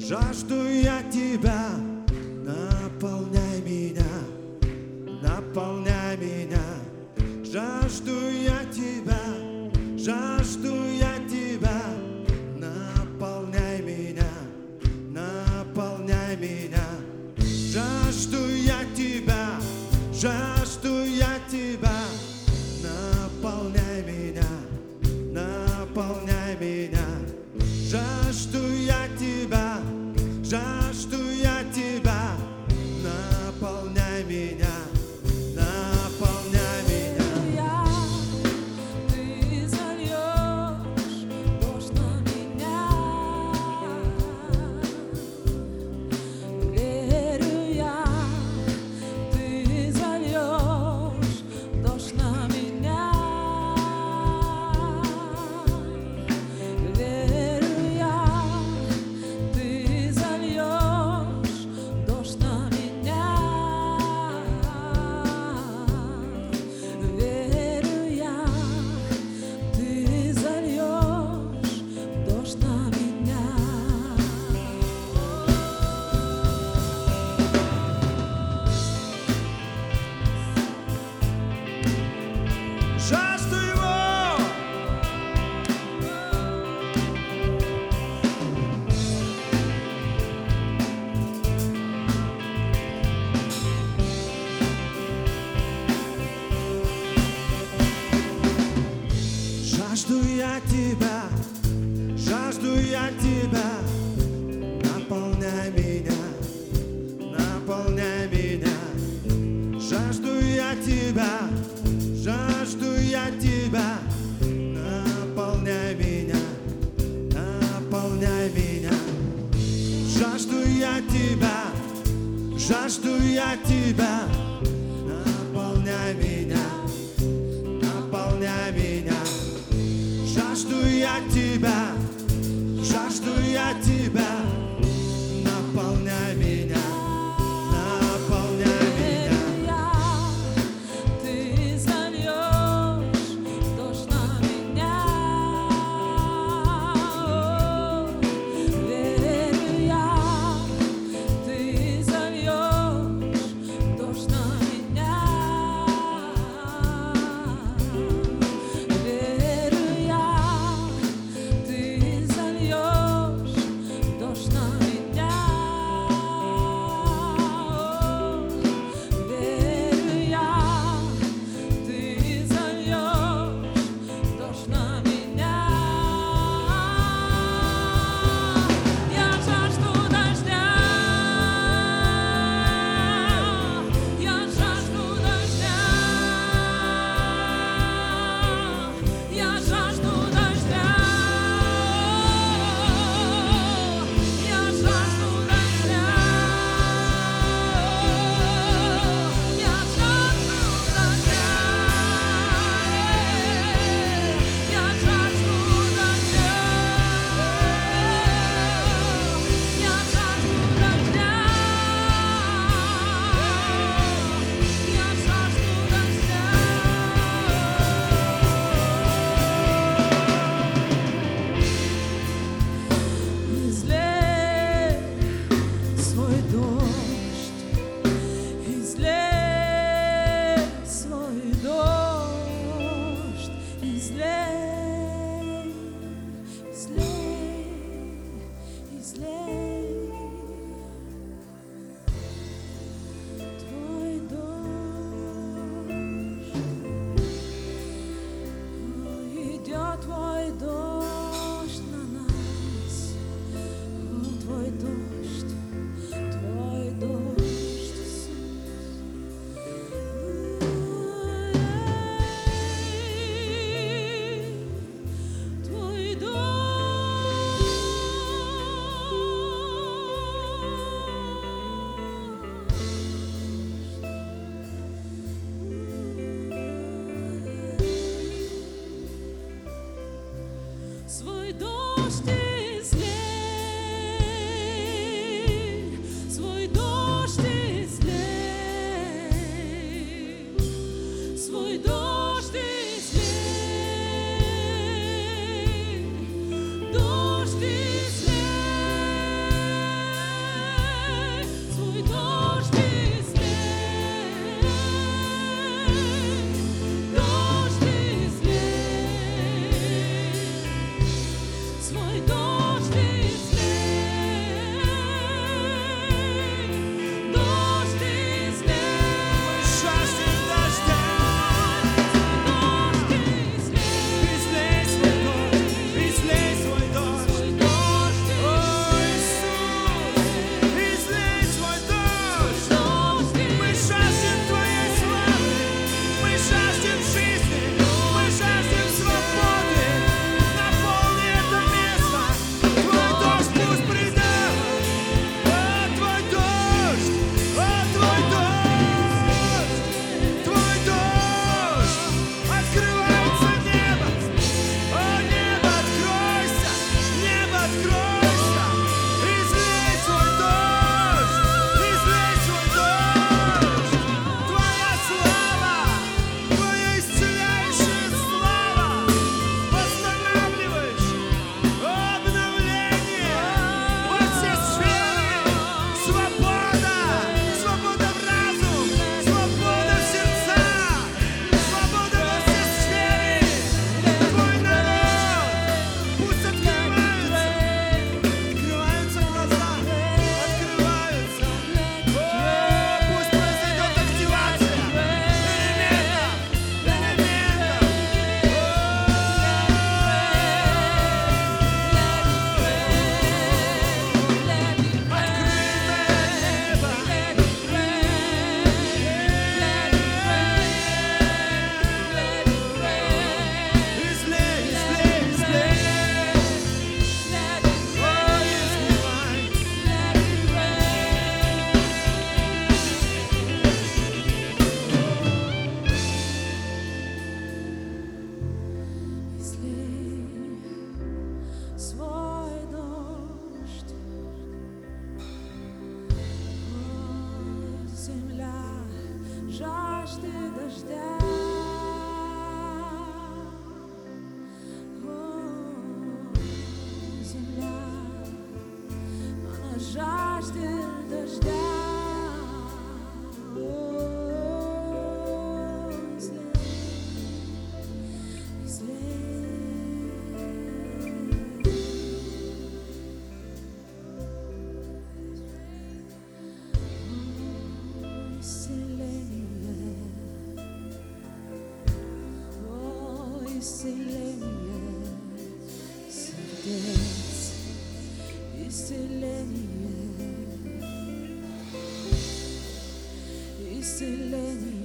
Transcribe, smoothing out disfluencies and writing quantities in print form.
Жажду я тебя, наполняй меня, наполняй меня. Жажду я тебя, жажду я тебя, наполняй меня, наполняй меня. Жажду я тебя, жажду я тебя, наполняй меня, наполняй меня. Жажду я тебя, жажду я тебя, наполняй меня, наполняй меня. Ты зальешь дождь на меня. Верю я, ты зальешь дождь на меня. Верю я, ты зальешь дождь на меня. Верю я, ты зальешь дождь на меня. Жажду его, жажду я тебя, жажду я тебя, наполняй меня, наполняй меня. Жажду я тебя, жажду я тебя, наполняй меня, наполняй меня. Жажду я тебя, жажду я тебя, наполняй меня, наполняй меня. Жажду я тебя, жажду я тебя, наполняй меня, наполняй меня. Верю я, ты зальешь дождь на меня. Верю я, ты зальешь дождь на меня. Верю я, ты зальешь дождь на меня. Верю я, ты зальешь дождь на меня. Я жажду дождя, я жажду дождя, я жажду дождя, я жажду дождя, я жажду дождя, я жажду дождя, я жажду дождя, я жажду дождя. Излей свой дождь, излей свой дождь, излей, излей, излей твой дождь. Идет твой дождь на нас, твой дождь, твой дождь, Иисус. Твой дождь. жаждет дождя. Исцеление,